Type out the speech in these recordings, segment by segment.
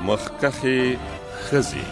مخکخې ښځې.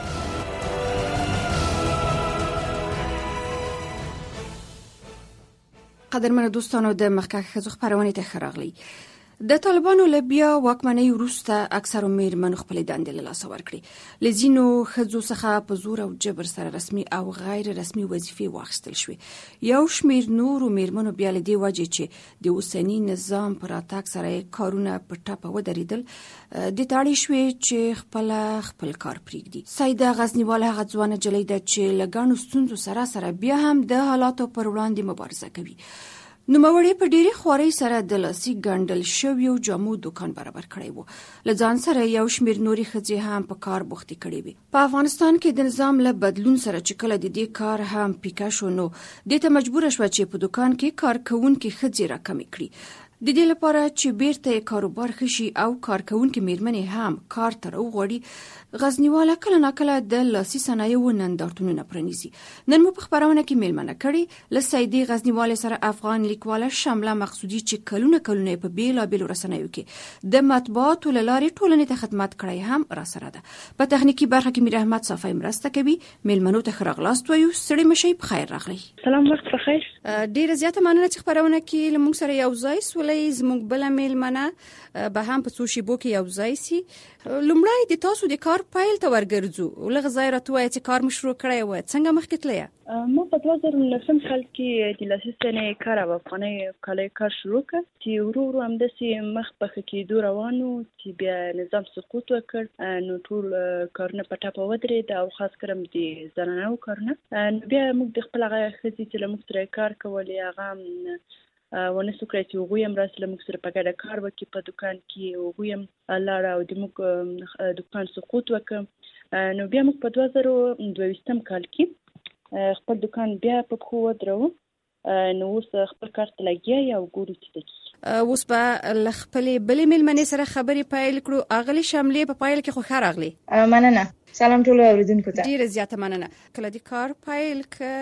قدرمنو دوستانو، د مخکخ ښځو خپرونې ته ښه راغلی. د طالبانو له بیا واکمنۍ وروسته اکثرو میرمنو خپلې دندې له لاسه ورکړې. له ځینو ښځو څخه په زور او جبر سره رسمي او غیر رسمي وظیفې واخیستل شوې. یو شمېر نورو میرمنو بیا له دې وجې چې د اوسني نظام په راتګ سره کارونه په ټپه ودرېدل، د تاړې شوې چې خپل کار پرېږدي. سیده غزنیوال هغه ځوانه نجلۍ ده چې له ګڼو ستونزو سره بیا هم د حالاتو پر وړاندې مبارزه کوي. نوموړې په ډېرې خوارۍ سره د لاسي ګنډل شویو جامو دوکان برابر کړی و. له ځان سره یو شمېر نورې ښځې هم په کار بوختې کړې وې. په افغانستان کې د نظام له بدلون سره چې کله د دې کار هم پیکه شو، نو دې ته مجبوره شوه چې په دوکان کې کارکوونکې ښځې راکمې کړي. د دې لپاره چې بیرته یې کاروبار ښه شي او کارکوونکې میرمنې هم کار ته راوغواړي، غزنیواله کله ناکله د لاسي صنایعو نندارتونونه پرانیزي. نن مو په خپرونه کې میلمنه کړې له سیدې غزنیوالې سره افغان لیکواله شمله مقصودي چې کلونه په بیلابیلو رسنیو کې د مطبوعاتو له لارې ټولنې ته خدمت کړی هم را سره ده. په تخنیکي برخه کې میر احمد صافی مرسته کوي. میلمنو ته ښه راغلاست وایو. ستړي مشئ، په خیر راغلی. سلام، وخت بخیر. ډیره زیاته مننه چې خپرونه کې له موږ سره یو ځای سولې. زموږ بله میلمنه به هم په څو شیبو کې یو ځای سي. لومړی د تاسو د کار پیل ته ورګرځو. لږ ځای راته وایه چې کار مو شروع کړی و، څنګه مخکې تللی؟ ما په 2019 کال کې د لاسي صنایع کار او افغانۍ کالۍ کار شروع کړ چې ورو ورو همداسې مخ په ښه کېدو روان و چې بیا نظام سقوط وکړ. نو ټول کارونه په ټپه ودرېد او خاص کر د زنانو کارونه. نو بیا موږ د خپل هغه ښځې چې له موږ سره کار کولې هغه ونه سو کړی چې هغوی هم راسي له موږ سره په ګډه کار وکړي په دوکان کې. هغوی هم لاړه او د موږ دوکان سقوط وکړ. نو بیا موږ په 2022 کال کې خپل دوکان بیا په پښو ودرو. نو اوس خپل کار ته لګیا یو ګورو چې څه. اوس به له خپلې بلې میلمنې سره خبرې پیل کړو. اغلې شملې په پیل کې خو ښه راغلې. مننه. سلام ټولو اوریدونکو ته. ډیره زیاته مننه. کله د کار پیل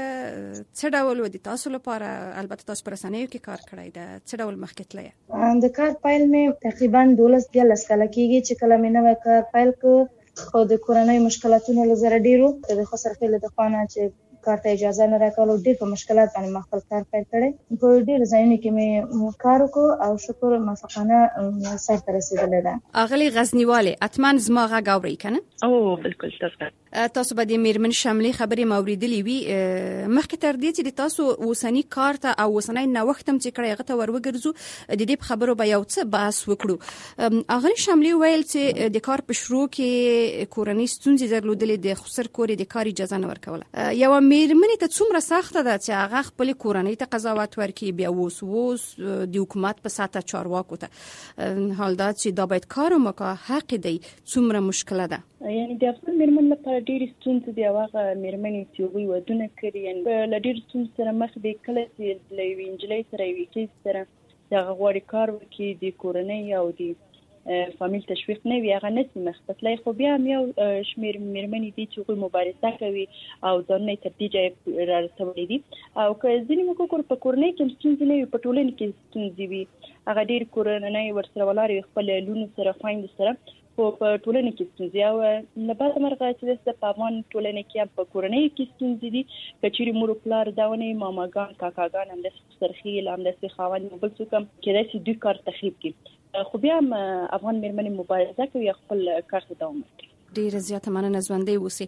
څه ډول و د تاسو لپاره؟ البته تاسو پر رسنیو کې کار کړی ده، څه ډول مخکې تللی؟ د کار پیل مې تقریبا 12 کاله کېږي چې کله مې نوی کار پیل کړ. خو د کورنۍ مشکلاتونو له زره ډیرو د خسر خېل د خوانه چې کار ته اجازه نه راکولو، ډېر په مشکلات باندې ما خپل کار پیل کړی. په ډېر ځایونو کې مې کار وکړ او شکر موفقانه سرته رسېدلی ده. اغلې غزنیوالې، اتمن زما غږ اورئ که نه؟ او بالکل تاسو به د میرمن شملې خبرې مو اورېدلې وي. مخکې تر دې چې د تاسو اوسني کار ته او اوسنی نوښت هم چې کړی هغه ته ور وګرځو، د دې په خبرو به یو څه بحث وکړو. اغلې شملې ویل چې د کار په شروع کې کورنۍ ستونزې درلودلې، د خسر کور د کار اجازه نه ورکوله. یوه میرمنې ته څومره سخته ده چې هغه خپلې کورنۍ ته قضاوت ورکړي، بیا اوس د حکومت په سطح چارواکو ته حال دا چې دا باید کار وکړه حق دی، څومره مشکله ده؟ یعنی د افغان میرمن لپاره ډېرې ستونزې دي. هغه میرمنې چې هغوی ودونه کړي یعنې له ډېرو ستونزو سره مخ دي. کله چې له یوې نجلۍ سره یوې ښځې سره چې هغه غواړي کار وکړي، د کورنۍ او د فامیل تشویق نه وي، هغه نسي مخ ته تللی. خو بیا هم یو شمېر میرمنې دي چې هغوی مبارزه کوي او ځانونه یې تر دې ځایه را رسولی دي. او که ځینې موږ وګورو په کورنۍ کې هم ستونزې نه وي، په ټولنې کې ستونزې وي. هغه ډېرې کورنۍ ورسره ولاړې وي خپل لونو سره، خویندو سره، خو په ټولنه کې ستونزې. او له بعده مرغه چې په افغان ټولنه کې هم په کورنۍ کې ستونزې دي. که چېرې مور و پلار دا ونه وي، ماماګان، کاکاګان، همداسې خسرخېل، همداسې خاوند او بل څوک هم کېدای شي دوی کار تخریب کړي. خو بیا هم افغان میرمنې مبارزه کوي او خپل کار ته دوام ورکوي. ډیره زیاته مننه، ژوندۍ اوسئ.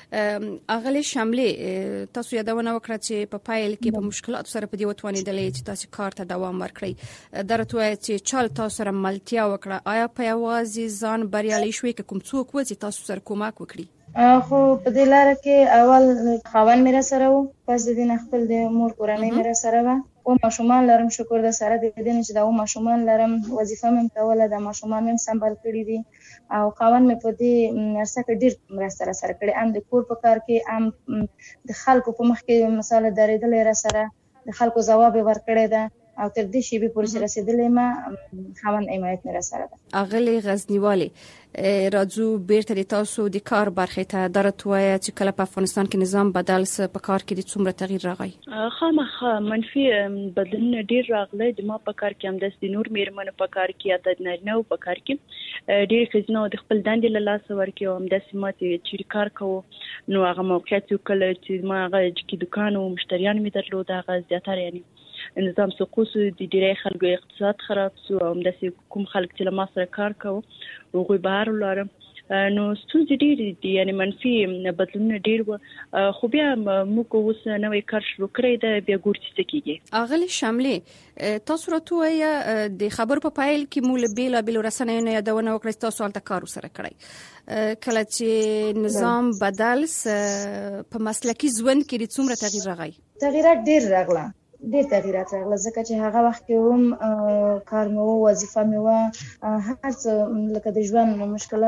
اغلې شملې، تاسو یادونه وکړه چې په پیل کې په مشکلاتو سره په دې وتوانېدلې چې تاسو کار ته دوام ورکړئ. دا راته وایه چې چا تاسو سره ملتیا وکړه. آیا په یوازې ځان بریالۍ شوې که کوم څوک و چې تاسو سره کومک وکړي؟ خو په دې لاره کې اول خاوند مې را سره و، پس د دې نه خپل د مور کورنۍ مې را سره وه. او ماشومان لرم، شکر د سره د دې نه چې دا ماشومان لرم، وظیفه مې کوله، د ماشومان مې سنبال کړي دي. او خاوند مې په دې عرصه کې ډېر مرسته را سره کړې، هم د کور په کار کې، هم د خلکو په مخ کې مثال درېدلی را سره، د خلکو ځواب یې ورکړی ده. او تر دې شی به پورې رسیدلې ما خاوند حمایت نه سره ده. اغلی غزنیوالی راځو بیرته تاسو د کار برخه ته درتوي چې کله په افغانستان کې نظام بدل س په کار کې د څومره تغییر راغی؟ خامخا منفي بدلون ډیر راغلی. د ما په کار کې هم د نور میرمنو په کار کې یا د نارینه په کار کې ډیر خزنه د خپل دندې له لاسه ورکړو. هم د سیمات چې کار کوو نو هغه موقعیت کله چې ما هغه چې دکان او مشتریان می درلود هغه زیاتره یعنی نظام سقوط د ډیری خلکو اقتصاد خراب سو. هم د کوم خلک چې له ما سره کار کوو هغوی بهر ولارم نو ستونزې ډېرې دي یعنی منفي بدلونونه ډېر و. خو بیا موږ اوس نوی کار شروع کړی دی بیا ګورو چې څه کېږي. اغلی شاملې تاسو راته د خبرو په پایل کې مو له بیلابیلو رسنیو نه یادونه وکړه تاسو هلته کار سره کړی کله چې نظام بدل په مسلکي ژوند کې څومره تغییر راغی؟ تغییرات ډېر راغله ځکه چې هغه وخت کې هم کار مې وظیفه مې هر څه لکه د ژوند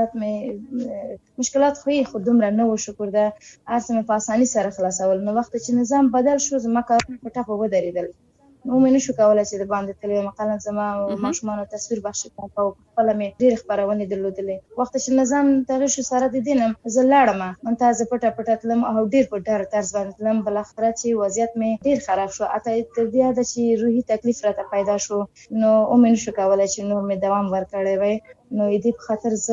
مشکلات خو دومره نه و شکر ده هر څه مې په اسانۍ سره خلاصول. نو وخت چې نظام بدل شو زما کارونه په ټپه ودرېدل. نو مې نشو کولای چې د باندې تلې مقاله زما ماشومان تصویر بخش کړم او خپل مې ډېر خبرونه درلودلې. وخت چې نظام تغیر شو سره د دینم زه لاړم منتازه پټه تلم او ډېر په ډار طرز باندې تلم. بل اخر چې وضعیت مې ډېر خراب شو اته تر دې چې روحي تکلیف راته پیدا شو نو مې نشو کولای چې نور مې دوام ورکړی وای. نو دې په خاطر زه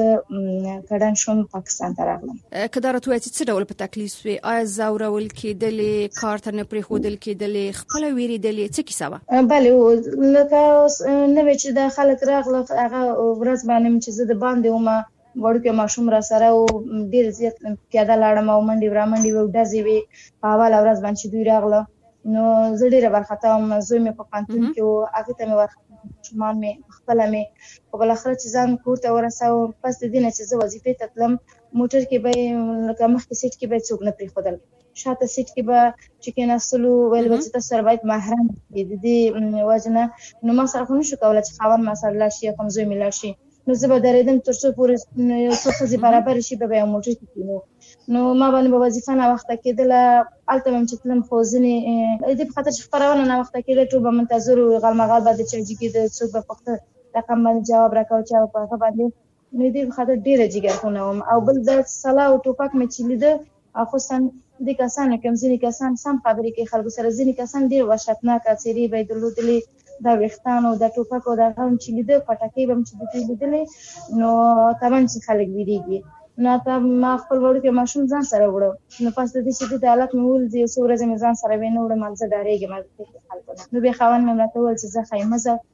کډن شوم پاکستان ته راغلم. کدارت وایي چې څه ډول په تکلیف وي؟ آیا زورول کېدلې کار ته نه پرېښودل کېدلې خپله وېرېدلې څه کیسه وه؟ بله لکه نوې چې د خلک راغله هغه ورځ باندې چې زه د باندې ومه وړوکی ماشوم را سره و ډېر زیات پیاده لاړم او منډې رامنډې وې ډزې وې په اوله ورځ باندې چې دوی راغله نو زه ډېره وارخطا وم. زوی مې په پوهنتون کې و هغې ته مې وارخطا ماشومان مې خپله مې په بالاخره چې ځان کور ته ورسوم پس د دې نه چې زه وظیفې ته تلم موټر کې به یې لکه مخکې سیټ کې به یې څوک نه پرېښودل شاته سیټ کې به چې کېناستلو ویل به چې تاسو سره باید محرم وي د دې وجه نه نو ما سره خو نشو کولی چې خاوند ما سره لاړ شي یا کوم زوی مې لاړ شي نو زه به درېدم تر څو پورې یو څو ښځې برابر شي به یو موټر کې کېنو نو ما باندې به وظیفه ناوخته کېدله. هلته به م چې تلم خو ځینې دې په خاطر چې خپرونه ناوخته کېده ټول به منتظر وو غالمغال به د چایجي کېده څوک به پوښته رقم باندې جواب راکوه چا په هغه باندې نو دې په خاطر ډېره جګرخونه وم. او بل د سلا او ټوپک مې چې لیده خصوصا دې کسانو کې هم ځینې کسان سم خبرې کوي خلکو سره ځینې کسان ډېر وحشتناکه څېرې به یې درلودلې دا ویښتان او دا ټوپک او دا هغه هم چې لیده پټکۍ به م چې د دوی لیدلې نو طبعا چې خلک ویرېږي. نو ما خپل وړوکی ماشوم ځان سره وړه نو پس د دې چې د حالت مې ولید یو څو ورځې مې ځان سره وینه وړم زه ډارېږم خلکو نه. نو بیا خاوند مې راته وویل چې ځه ښایي مه ځه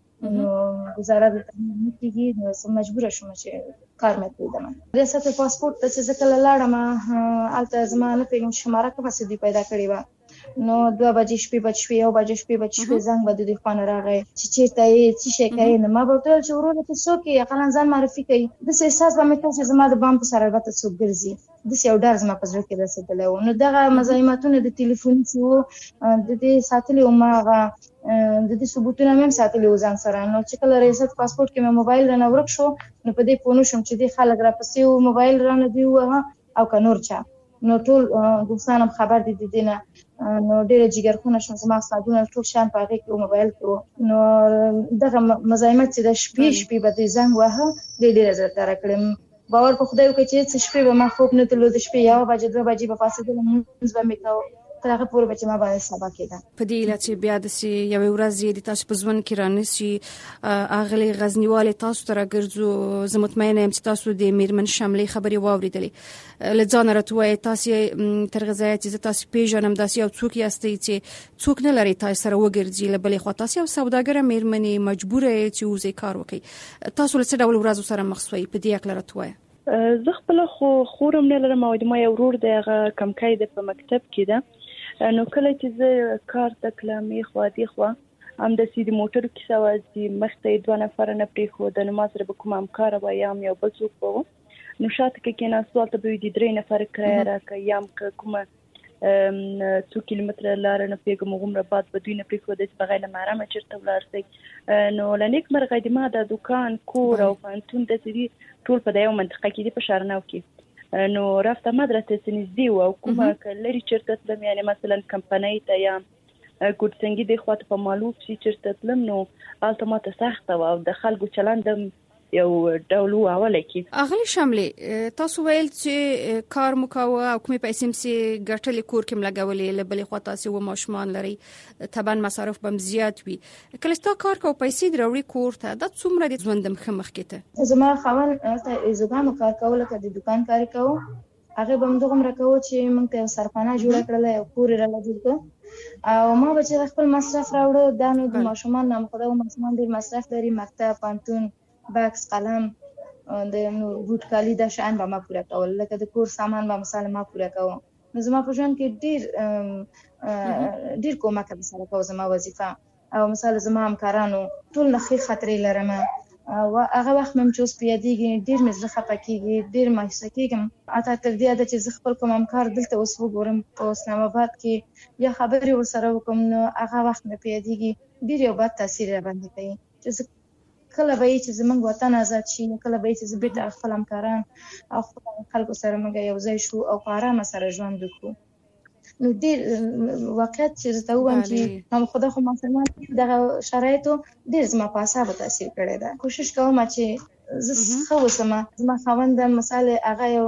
نو گزاره دلته نه کېږي نو زه مجبوره شوم چې کار مې پرېږدم. ریاست پاسپورټ ته چې زه کله لاړم هلته زما نه پوهېږم چې شماره کومه څه دوی پیدا کړې وه نو 2 بجې شپې بج شوې 1 بجې شپې بج شوې زنګ به د دوی خوا نه راغی چې چېرته یې څه شی کوې نو ما به ورته وویل چې وروره ته څوک یې اقلا ځان معرفي کوي. داسې احساس به مې کړ چې زما د بام په سر البته څوک ګرځي داسې یو ډار زما په زړه کې رسېدلی و. نو دغه مزاحمتونه د ټلیفون چې وو د دې ساتلي وو ما هغه د دې ثبوتونه مې هم ساتلي وو ځان سره. نو چې کله ریاست پاسپورټ کې مې موبایل رانه ورک شو نو په دې پوه نه شوم چې دې خلک راپسې وو موبایل رانه دوی ووهه او که نور چا نو ټول دوستان هم خبر دي د دې نه نو ډېره جګرخونه شوم زما اسنادونه ټول شیان په هغې کې وو موبایل کې وو. نو دغه مزاحمت چې د شپې به دوی زنګ واهه ډېره زړه تاره کړې. باور په خدای وکړئ چې څه شپې به ما خوب نه درلود د شپې 1 بجې 2 بجې به پاڅېدلم لمونځ به مې کوه تر هغه پورې به چې ما باندې سبا کېده. په دې هیله چې بیا داسې یوې ورځې د تاسو په ژوند کې رانشي اغلې غزنیوالې تاسو ته راګرځو زه مطمئنه یم چې تاسو د میرمن شملې خبرې واورېدلې له ځانه راته ووایئ تاسې تر هغه ځایه چې زه تاسو پېژنم داسې یو څوک یاستئ چې څوک نه لرئ تاسو سره وګرځي له بلې خوا تاسو یو سوداګره میرمنې مجبوره یې چې وځئ کار وکړئ. تاسو له څه ډول ورځو سره مخ شوئ په دې هکله راته ووایه. زه خپله خو خور هم نه لرم او د ما یو ورور دی هغه کمکی دی په مکتب کې ده نو کله چې زه کار ته تلم یخوا دیخوا همداسې د موټرو کیسه وه چې مخته یې 2 نفره نه پرېښوده نو ما سره به کومه همکاره وه یا هم یو بل څوک به و نو شاته کې کېناستو هلته به یې د 3 نفره کرایه راکړه یا هم که کومه 2 کیلومتره لاره نه پوهېږم هغومره بعد به دوی نه پرېښوده چې بغیر له محرمه چېرته ولاړ شئ. نو له نیکمرغه د ما د دوکان کور او پوهنتون داسې دي ټول په دا یو منطقه کې دي په شارنو کې نو رفته مدرسې ته نږدې وه او کومه که لرې چېرته تلم یعنې مثلا کمپنۍ ته یا ګوډسنګي د خواته په معلوف شي چې تلم نو الټماته سخت او د خلکو چلند یو ډول اوله کې اغلی شاملې تاسو ویل چې کار مکوه او کومې پیسې مسي ګټلې کور کې ملګولې لبلې خوا تاسو و ماشومان لري طبعا مصارف بم زیات وي کله ستا کار کو پیسې دروړي کور ته د څومره د ژوند مخ کې زما خاون ته زګانو کار کول کده دکان کار کوي هغه بم دغه مرکو چې موږ ته سرپانه جوړ کړل او پوری را لګیږي او ما به چې خپل مصرف راوړو دا نو د ماشومان نام خدای ماشومان ډیر مصرف لري مکتب پانتون باکس قلم د بوت کالی د شان به ما پوره کول لکه د کور سامان به مثلا ما پوره کوم نو زما په ژوند کې ډیر کومک به سره کوم زما وظیفه او مثلا زما همکارانو ټول نخي خطرې لرم او هغه وخت مم چې اوس پیادېږي ډیر مزه خپکیږي ډیر مایوسه کېږم اته تر دې چې زه خپل کوم همکار دلته اوس وګورم په اسلام آباد کې یا خبرې ورسره وکم نو هغه وخت مې پیادېږي ډیر یو بد تاثیر را باندې کوي چې کله به چې زمونږ وطن آزاد شي کله به چې زبېت خپل همکاران او خلکو سره موږ یو ځای شو او په آرام سره ژوند وکړو نو ډیر واقعیت چې تاسو وایم چې نو خدای خو مسلمان دغه شرایطو ډیر زما په اعصابو تاثیر کړی دا کوشش کوم چې زه خو زما خوند مثال هغه یو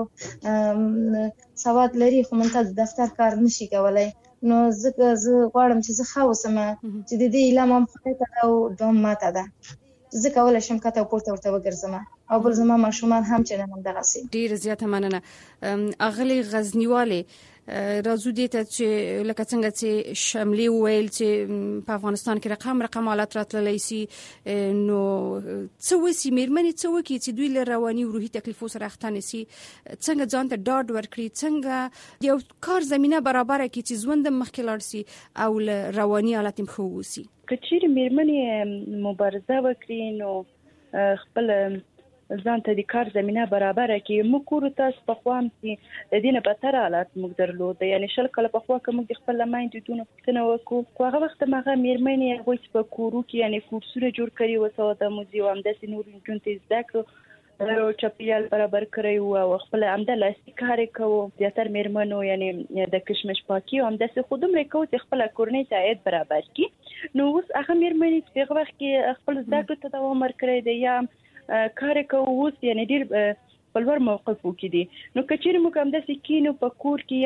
سواد لري خو منته د دفتر کار نشي کولای نو زه غواړم چې زه خو چې د دې علم هم خپل او دوم ماته ده زه کولای شم کته پورته ورته وګرځم او بل زما ماشومان هم چې نن دغه سي ډیر زیاته مننه اغلی غزنیواله راځو دې ته چې لکه څنګه چې شاملې ویل چې په افغانستان کې رقم حالت راتللی سي نو څه وسی مېرمنې څه وکړي چې دوی له رواني او روحي تکلیفو سره اخته نشي څنګه ځان ته ډاډ ورکړي څنګه یو کار زمينه برابر کړي چې ژوند مخکې لاړ شي او له رواني حالت هم ښه وسی کچېر مېرمنې مبارزه وکړي نو خپل ځان ته د کار زمينه برابر کړي موږ کور تاسو په خوام چې د دینه بتر حالت موږ درلود یعنی شل کله په خوا کې موږ د خپل لمایند دونه پښتنه وکړو خو هغه وخت ماغه مېرمنې هغه چې په کورو کې یعنی کورسونه جوړ کړي وسو د موزیو هم د نور جونته زده او چاپیال برابر کړی او خپل عمده لاسي کار کوو زیاتر مېرمنو یعنی د کشمش پاکي هم د خودم ریکو چې خپل کورنۍ ته عاید برابر کړي نو اوس هغه مېرمنې چې هغه وخت کې خپل زده کړو ته دوام ورکړي دی یا کار کوو اوس یعنی ډیر په لوړ موقف وکړي نو کچېر مو کوم د سکینو په کور کې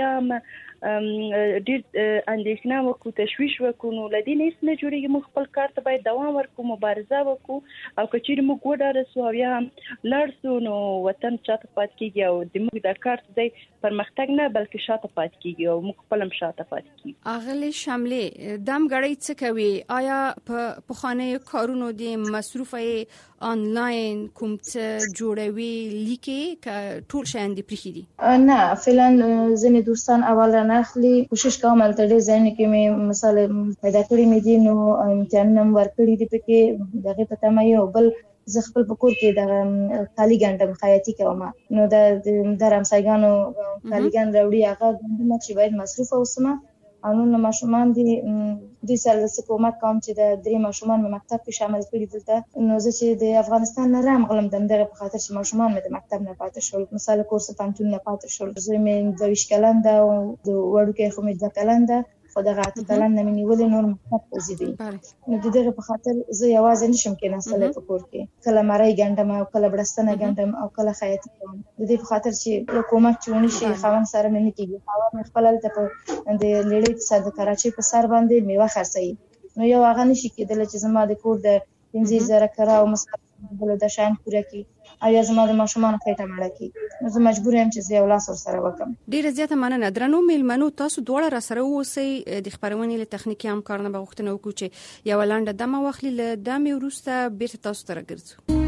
یا ډیر اندېښنه وکړو تشویش وکړو نو لدی نه نه جوړیږي مو خپل کار ته باید دوام ورکړو مبارزه وکړو او کچېر مو ګوډه رسو یا لړسو نو وطن چاته پات کیږي او د موږ د کار ته پرمختګ نه بلکې شاته پات کیږي او موږ خپل شاته پات کیږي اغلی شاملې دم غړی څه کوي آیا په پخانه کارونو د مصرفه آنلاین کوم څه جوړوي لیکي ک ټول شاین دی پرخي دي نه فعلا ځنې دوستان اول نه اخلي کوشش کوم تل دې ځنې کې مې مثال پیدا کړی مې دي نو امتحان ورکړی دي پکې دغه پته مې یو بل زه خپل پکور کې د خالی ګنټه خیاطي کوم نو د رمسایګانو خالی ګن راوړي هغه ګنټه چې باید مصرف اوسمه او نو ماشومان دي د سره کومک کوم چې د درې ماشومان په مکتب کې شامل کړي دلته نو زه چې د افغانستان نه رامغلم دغه په خاطر چې ماشومان مې د مکتب نه پاتې شول مثال کورس پانتون نه پاتې شول زه مې د 20 کلنده او د وړوکې خو مې د کلنده خو دغه کلن نه نیولې نور مکتب وزیدي نو دغه په خاطر زه یوازې نشم کې نسل په کور کې کله مړی ګندم او کله بړستنه ګندم او کله خیاطي کوم د دې په خاطر چې حکومت چونی شي خوان سره مې نه کیږي خوان خپل ته د لړۍ سره د کراچۍ په سر باندې میوه خرڅي نو یو هغه نشي کېدل چې زما د کور د 15000 کرا او مصرف بل د شان پوره کی او یا زما د ماشومان خېټه مړه کی نو زه مجبور یم چې زه یو لاس سره وکم ډیره زیاته مننه درنو میلمنو تاسو دواړه را سره اوسئ د خبرونې له تخنیکی همکارانو بغوښتنه وکړو چې یو لاندې دمه واخلي له دمه ورسته بیرته تاسو ته راګرځو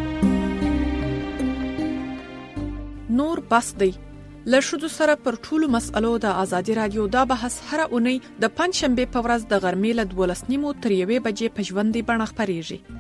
نور بس دی لشدو سره پر ټولو مسألو د ازادي رادیو دا بحث هر اونۍ د پنځشنبه په ورځ د غرمې له 12:30 تر 1 بجې په ژوندۍ بڼه خپرېږي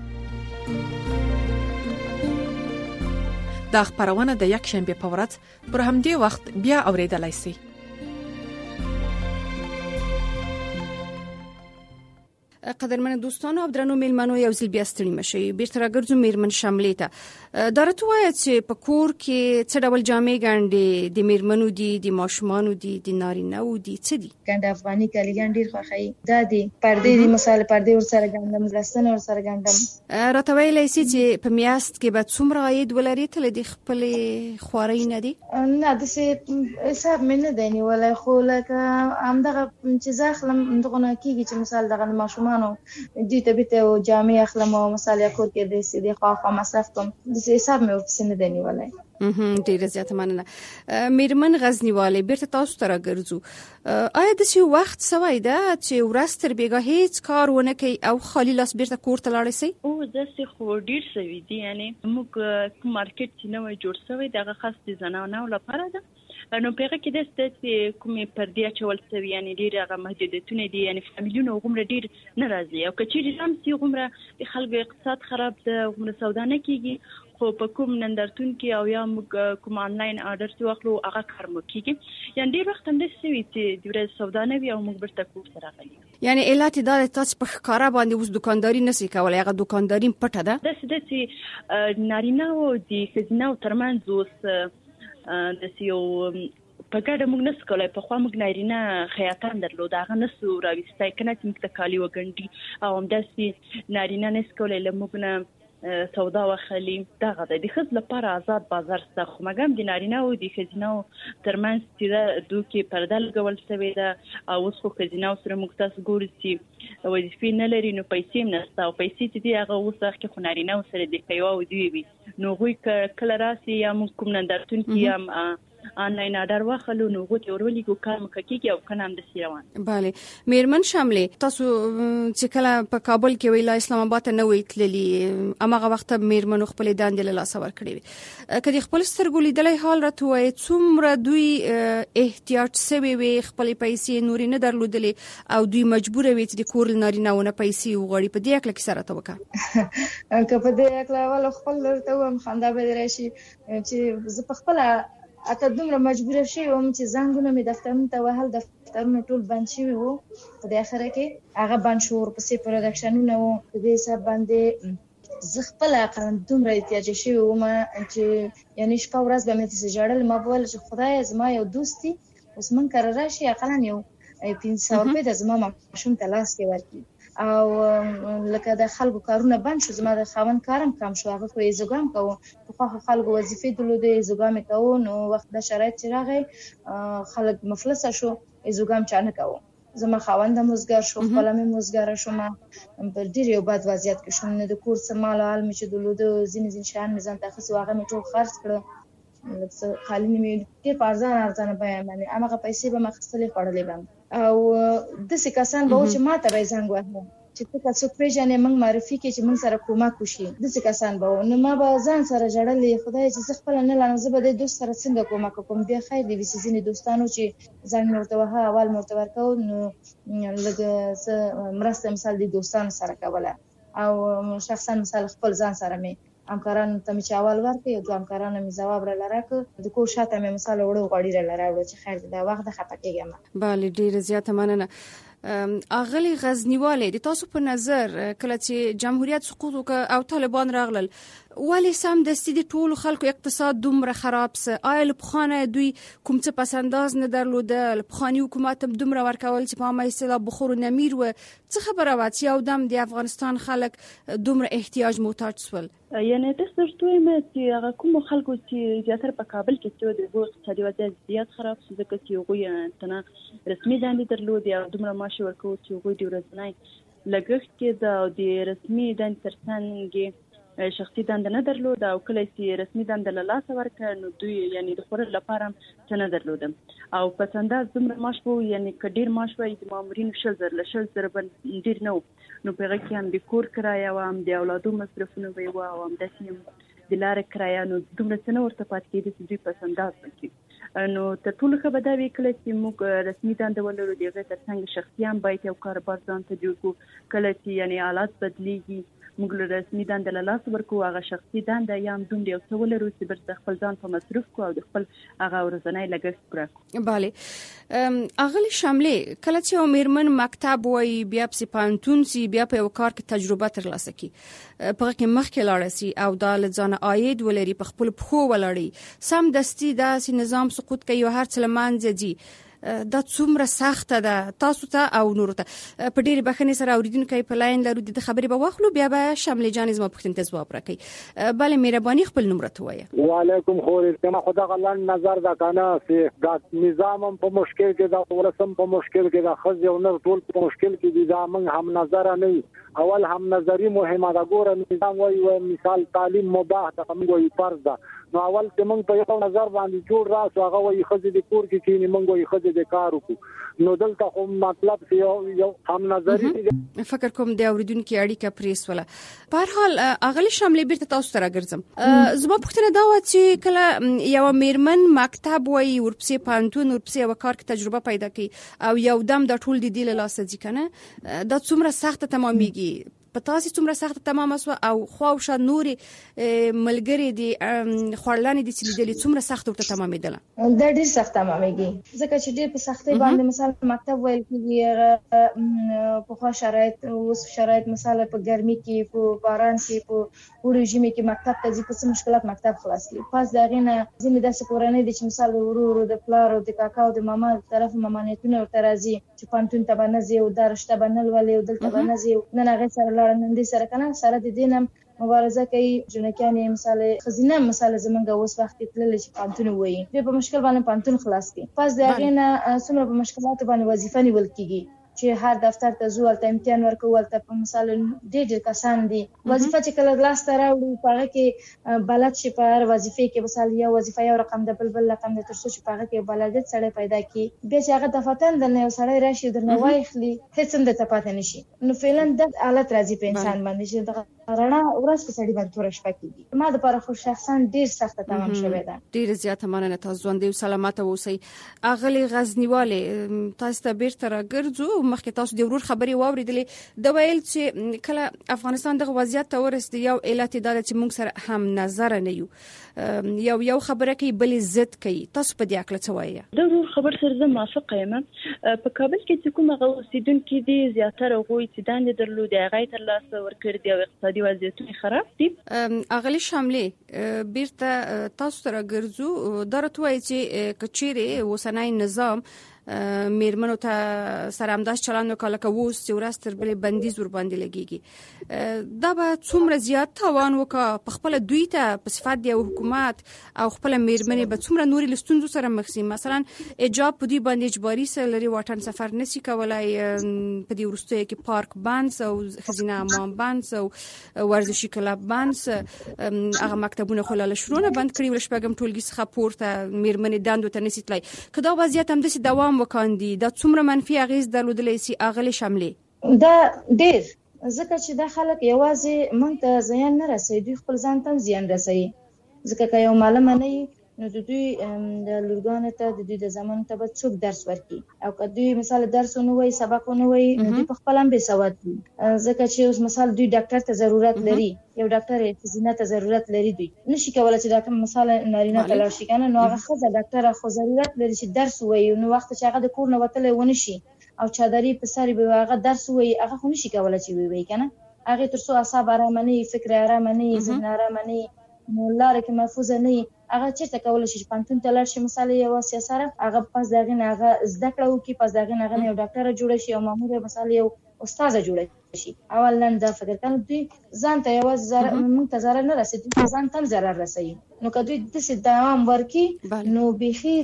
دا خبرونه د یک شنبه په ورځ پر همدې وخت بیا اوریدلای شئ قدرمن دوستانو او درنو میلمنو یو ځل بیا ستړي مشي بیرته راګرځو میرمن شاملې ته درته وایي چې په کور کې څه ډول جامې ګنډي د میرمنو دي د ماشومانو دي د نارینه و دي څه دي ګنډ افغاني کالي ګنډي خوخی دا دي پردې دي مثال پردې ور سره ګنډم زلستان ور سره ګنډم راته ویلای سي چې په میاشت کې به څومره عاید ولري تل د خپل خواري نه دي نه د څه حساب مې نه دی نیولای خو لکه همدغه چې ځخلم دغه نه کیږي چې مثال دغه ماشومانو دي ته به ته جامې اخلم او مثال یا کور کې د سې د خواخه مصرف کوم د حساب مې ورپسې نه دی نیولای ډیره زیاته مننه میرمن غزنیواله بیرته تاسو ته راګرځو آیا د څه وخت سوي ده چې ورځ تر بیګه هیڅ کار ونه کوي او خالی لاس بیرته کور ته لاړ شي او د څه خو ډیر سوي دي یعنی موږ مارکیټ چې نوې جوړ شوی دغه خاص د زنانو لپاره ده نو پیغه کې د ستې کومې پردې چول سوي یعنی ډیر هغه محدودیتونه دي یعنی فامیلونو غومره ډیر ناراضي او کچې هم سي غومره د خلکو اقتصاد خراب ده غومره سودا نه کیږي خو په کوم نندرتون کې او یا موږ کوم آنلاین آرډر څو واخلو هغه کار مو کیږي یعنی ډیر وخت هم د سوي چې د ورځ سودا نه وي او موږ برته کوم سره غلي یعنی علت دا تاسو په ښکارا باندې اوس دکانداري نسي کولای هغه دکانداري پټه ده د چې نارینه او د ښځینه ترمنځ اوس د سیو په ګډه موږ نس کولای په خوا موږ نارینه خیاطان درلود هغه نسو راوستای کنه چې موږ کالی وګنډي او همداسې نارینه نس کولای له موږ نه سودا واخلي دغه د ښځو لپاره آزاد بازار شته خو مګم د نارینه او د ښځینه ترمنځ چې دوی کې پرده لګول شوې ده او اوس خو ښځینه سره موږ تاسو ګورو چې وظیفې نه لري نو پیسې هم نشته او پیسې چې دی هغه اوس کې خو نارینه سره د کیوا او دی وي نو غوي کله راسي یا موږ کوم نندرتون کې هم آنلاین آرډر واخلو نو غوته ورولي کو کار مککې او کنه هم د سیروان bale میرمن شاملې تاسو چې کله په کابل کې ویلا اسلام آباد نه ویتللی اماغه وخت میرمن خپل داندې له لاس ور کړی کدي خپل سترګو لیدلې حال راته څومره دوی احتیاج سوي وي خپل پیسې نوري نه درلودلې او دوی مجبور وي چې د کور نارینه ونه پیسې وغوړي په دې اکل کې سره توکا که په دې اکل ول خپل ته هم خندا به راشي چې ز په خپل اته دومره مجبور شي وم چې زنګونه می دفترونو ته وهل دفترونو ټول بند شوی وو په دې اخره کې هغه بند شو ورپسې پروډکشنونه وو په دې حساب باندې زه خپل عقل دومره احتیاج شوی وم چې یعنی شپه ورځ به مې څه جړل ما بول چې خدای زما یو دوستي اوس من کار راشي عقل یو 500 روپے د زما ماشوم ته لاس کې ورکړي او لکه د خلکو کارونه بند شو زما د خاون کارم کم شو هغه خو زګام کوو خو خلکو وظیفې درلودې زګام کوو نو وخت د شرایط چې راغی خلک مفلس شو زګام چانه کوو زما خاوند مزګر شو خپل مې مزګر شو ما په ډیر یو بد وضعیت کې شوم نه د کور سمال حال مې چې درلوده زین شان مې ځان تخصص واغه مې ټول خرڅ کړ لکه خالی مې کې ارزان بیان باندې هغه پیسې به مخصلې خړلې باندې او د څه کسان به چې ما ته به څنګه وایي چې تاسو پیژنې موږ معرفي کې چې موږ سره کومک وشي د څه کسان به نو ما به ځان سره جړلې خدای چې خپل نه لانه زه به د دوست سره څنګه کومک کوم بیا خیر دی چې ځینې دوستانو چې ځان مرته وها اول مرته ورکو نو لږ مرسته مثال دي دوستانو سره کوله او شخصا مثال خپل ځان سره مې همکارانو ته مې چاوال ورکړ یو همکارانو مې جواب را لراکه د کو شاته مې مثال وړو غوړي را لراوړو چې خیر دا وخت د خپه کېږم bale ډیره زیاته مننه اغلی غزنیواله د تاسو په نظر کله چې جمهوریت سقوط وکړ او طالبان راغلل ولی سم دستي د ټولو خلکو اقتصاد دومره خراب سه آیل بخانه دوی کوم څه پسنداز نه درلوده بخانی حکومت هم دومره ورکول چې په ما اصطلاح بخور نمیر و څه خبره و چې یو دم د افغانستان خلک دومره احتیاج محتاج سول یعنی د سرتوی مې چې هغه کوم خلکو چې زیاتره په کابل کې چې د اقتصادي وضعیت زیات خراب شو ځکه چې هغوی تنه رسمي دندې درلودې او دومره معاش ورکول چې هغوی د ورځنی لګښت کې د رسمي دندې ترڅنګ شخصي دنده نه درلود او کله چې رسمي دنده له لاسه ورکړ نو دوی یعنی د خورل لپاره څه نه درلود او په انداز دومره معاش وو یعنی کډیر معاش وای د مامورینو 1000 باندې ډیر نو په هغه کې هم د کور کرایه او هم د اولادو مصرفونه وي او هم د سیم د لارې کرایه نو دومره څه نه ورته پات کېدي چې دوی په انداز وکړي نو ته ټول خبره وی کله چې موږ رسمي دنده ولرو دغه ترڅنګ شخصي هم باید یو کاروبار ځان ته جوړ کو کله چې یعنی حالات بدلیږي موږ له رسمي دندې له لاسه ورکوو، هغه شخصي دنده یا هم دومره یو څه ولرو چې بیرته خپل ځان په مصروف کړو او د خپل هغه ورځنی لګښت پوره کړو. بله اغلی شاملې کله چې یو میرمن مکتب وایي بیا پسې پوهنتون سي بیا په یو کار کې تجربه ترلاسه کړي په هغه کې مخکې لاړه سي او دا له ځانه عاید ولري په خپل پښو ولاړي سم دستي داسې نظام سقوط کوي او هر څه له منځه ځي دا څومره سخته ده تاسو ته او نورو ته. په ډېرې بخښنې سره اوریدونکو په لاین لرو د خبرې به واخلو بیا به شاملې جان زما پوښتنې ته ځواب راکړي. بله مهرباني خپل نوم راته ووایه. وعلیکم خوري کما خدا غلان نظر دا کنه چې دا نظام په مشکل کې دا ورسم په مشکل کې دا خځ یو نر ټول په مشکل کې دي دا موږ هم نظر نه اول هم نظری مهمه دا ګوره نظام وایي مثال تعلیم مباح ده موږ وایي فرض ده نو اول چې موږ په یو نظر باندې جوړ راسو هغه وایي خځې د کور کې کینی موږ وایي خځې د کار وکړو نو دلته خو مطلب یو هم نظری فکر کوم د اوریدونکو اړیکه پریس ولا په هر حال اغلی شاملې بیرته تاسو ته راګرځم. زما پوښتنه دا و چې کله یو میرمن مکتب وایي ورپسې پوهنتون ورپسې یو کار کې تجربه پیدا کړي او یو دم د ټول د دې له لاسه ځي کنه دا څومره سخت تمامېږي په تاسو څومره سخت تمام شو او خو او شا نوري ملګری دي خړلانې دي چې د څومره سخت ورته تمامېدل دا ډېر سخت تمامېږي ځکه چې ډېر په سختۍ باندې مثال مکتب ویل کېږي په خو شرایط اوس شرایط مثال په ګرمي کې په باران کې په وړي ژمي کې مکتب ته ځي په څه مشکلات مکتب خلاص کی پس دا غینه ځینې داسې کورنۍ دي چې مثال ورور د پلار او د کاکا او د ماما طرف مامانیتونه ورته راځي چې پانتون ته باندې یو درشته باندې ولې او دلته باندې نن هغه سره نن دې سره کنه سره د دینم مبارزه کوي جنکانې مثال خزینه مثال زمونږ اوس وخت تلل چې پانتون وایي په مشکل باندې پانتون خلاص کی پس دا غینه څومره په مشکلات باندې وظیفه نیول کیږي چې هر دفتر ته زو ولته امتحان ورکول ته په مثال ډېر کسان دي وظیفه چې کله لاس ته راوړي په هغه کې بلد شي په هر وظیفه کې مثال یو وظیفه یو رقم د بل رقم د ترڅو چې په هغه کې بلدیت سره پیدا کی بیا چې هغه دفتر د نو سره راشي د نو وایخلی هیڅ هم د تپاتې نشي نو فعلا د حالت راځي په انسان باندې چې د رڼا ورځ په سړي باندې تور شپه کیږي ما د پر خو شخصا ډېر سخت تمام شوی ده ډېر زیات مننه تاسو ژوند او سلامت اوسئ. اغلی غزنیواله تاسو ته بیرته راګرځو مخکې تاسو د ورور خبري واوریدلې د ویل چې کله افغانستان دغه وضعیت ته ورسېد یو علت دا چې موږ سره هم نظر نه یو خبره کوي بل عزت کوي تاسو په دې اړه څه وایي؟ د ورور خبر سره زه موافقه یم. په کابل کې چې کوم اوسیدونکو دي زیاتره غوي چې دانې درلودي هغه تر لاسه ورکړي دی او اقتصادي وضعیت خراب دي. اغلی شاملې بیرته تاسو ته راګرځو دا راته وایي چې کچېره وسنای نظام میرمنو ته سره همداس چلند وکړه که اوس چې ورځ تر بلې بندیز ور باندې لګېږي دا به څومره زیات تاوان وکړه په خپله دوی ته په صفت د یو حکومت او خپله میرمنې به څومره نورې له ستونزو سره مخ شي مثلا حجاب په دوی باندې اجباري سره لري واټن سفر نشي کولی په دې وروستیو کې پارک بند او ښځینه حمام بند او ورزشي کلب بند هغه مکتبونه خو له شرونه بند کړي ول شپږم ټولګي څخه پورته میرمنې دندو ته نشي تللی که دا وضعیت همداسې دوام وکاندي دا څومره منفي اغیز درلودلی سي اغلی شاملې دا ډېر ځکه چې دا خلک یوازې موږ ته زیان نه رسوي دوی خپل ځان ته زیان رسوي ځکه که یو معلمه نه نو د دوی د لورګانو ته د دوی د زمان ته به څوک درس ورکړي او که دوی مثال درس ونه وایي سبق ونه وایي نو دوی په خپل هم بې سواد دي ځکه چې اوس مثال دوی ډاکټر ته ضرورت لري یو ډاکټر ښځینه ته ضرورت لري دوی نشي کولی چې ډاکټر مثال نارینه ته لاړ شي کنه نو هغه ښځه ډاکټره خو ضرورت لري چې درس ووایي نو وخت چې هغه د کور نه وتلی ونه شي او چادري په سر به هغه درس ووایي هغه خو نشي کولی چې ووایي کنه هغې تر څو اعصاب ارامه نه وي فکر ارامه نه وي ذهن ارامه نه وي نو لاره کې محفوظه نه وي هغه چېرته کولی شي چې پوهنتون ته لاړ شي مثال یوه سیاسره هغه پس د هغې نه هغه زده کړه وکړي پس د هغې نه هغه یو ډاکټره جوړه شي او مامور مثال یو استاده جوړه شي اولا دا فکر کنه دوی ځان ته یوازې موږ ته ضرر نه رسوي دوی ځان ته هم ضرر رسوي نو که دوی داسې دوام ورکړي نو بیخي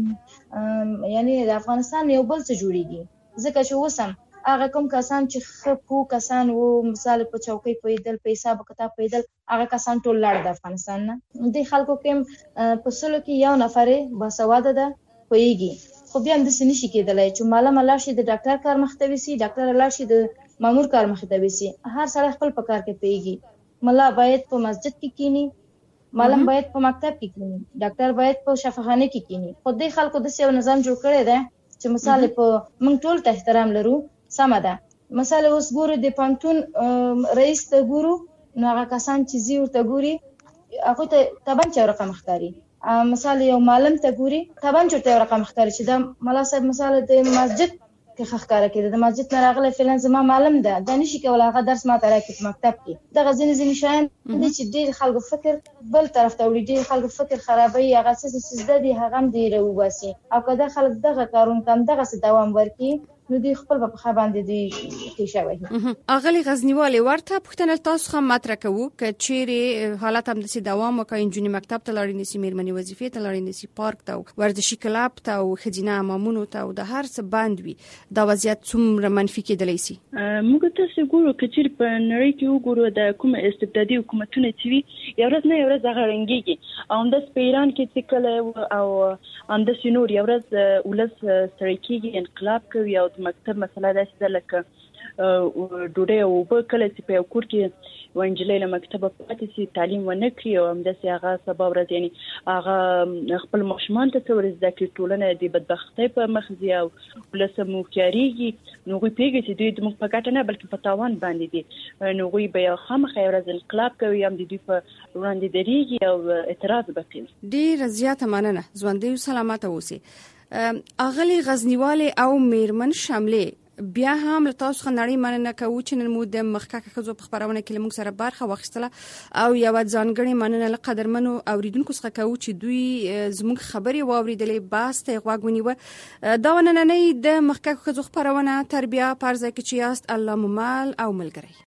یعنی د افغانستان یو بل څه جوړېږي ځکه چې اوس هم هغه کوم کسان چې ښه پوه کسان وو مثال په چوکۍ پوهېدل په حساب کتاب پوهېدل هغه کسان ټول لاړ د افغانستان نه دې خلکو کې په سلو کې یو نفر باسواده ده پوهېږي خو بیا هم داسې نشي کېدلی چې معلمه لاړ شي د ډاکټر کار مخته ویسي ډاکټره لاړ شي د مامور کار مخته ویسي هر سړی خپل په کار کې پوهېږي ملا باید په مسجد کې کینی معلم باید په مکتب کې کینی ډاکټر باید په شفاخانه کې کینی خو دې خلکو داسې یو نظام جوړ کړی دی چې مثال په موږ ټول ته احترام لرو سمه ده مثلا اوس ګورو د پانتون رئیس ته ګورو نو هغه کسان چې زی ورته ګوري هغه ته تبان چې رقم ښکاري. مثلا یو معلم ته ګوري تبان چې یو رقم ښکاري چې دا ملا صاحب مثلا د مسجد کې ښکارا کېده د مسجد نه راغله فلان زما معلم ده دا نشي کولای هغه درس ما ته راکړي په مکتب کې. دغه ځینې شیان دي چې ډېر خلکو فکر بل طرف ته وړي، ډېر خلکو فکر خرابوي، هغه څه چې زده دي هغه هم ډېر وباسي او که دا خلک دغه کارونه کم دغه دوام ورکړي نو دوی خپل په خبر باندې دی تیشه وي. اغلی غزنیوالې ورته پوښتنه تاسو هم مطرح کوو که چیرې حالت هم د دوام وکړي انجونی مکتب ته لاړې نسی میرمنې وظیفې ته لاړې نسی پارک ته ورزشي کلاب ته او خزینه امامونو ته او د هر څه بند وي دا وضعیت څومره منفي کېدلی شي؟ موږ تاسو ګورو که چیرې په نړۍ کې وګورو د کوم استبدادي حکومتونه چې وي یو ورځ نه یو ورځ هغه رنګېږي او همداسې په ایران کې چې کله او همداسې نور یو ورځ ولس ستړی کېږي انقلاب کوي او مکتب مسله داسې ده لکه ډوډۍ او اوبه کله چې په یو کور کې یوه نجلۍ له مکتبه پاتې شي تعلیم ونه کړي او همداسې هغه سبا ورځ یعنې هغه خپل ماشومان ته څه ور زده کړي ټولنه د بدبختۍ په مخ ځي او ولس هم هوښیارېږي نو هغوی پوهېږي چې دوی زموږ په ګټه نه بلکې په تاوان باندې دي نو هغوی به یو خامخا یو ورځ انقلاب کوي هم د دوی په وړاندې درېږي او اعتراض به کوي. ډېره زیاته مننه، ژوندۍ او سلامته اوسئ. اغلی غزنیوالې او میرمن شاملې بیا هم له تاسو څخه نړۍ مننه کوو چې نن مو د مخکښه ښځو په خپرونه کې له موږ سره برخه واخیستله او یوه ځانګړې مننه له قدرمنو اوریدونکو څخه کوو چې دوی زموږ خبرې واورېدلې بحث ته یې غوږ ونیوه. دا نننۍ د مخکښه ښځو خپرونه تر بیا په هر ځای کې چې یاست الله مو مل او ملګری.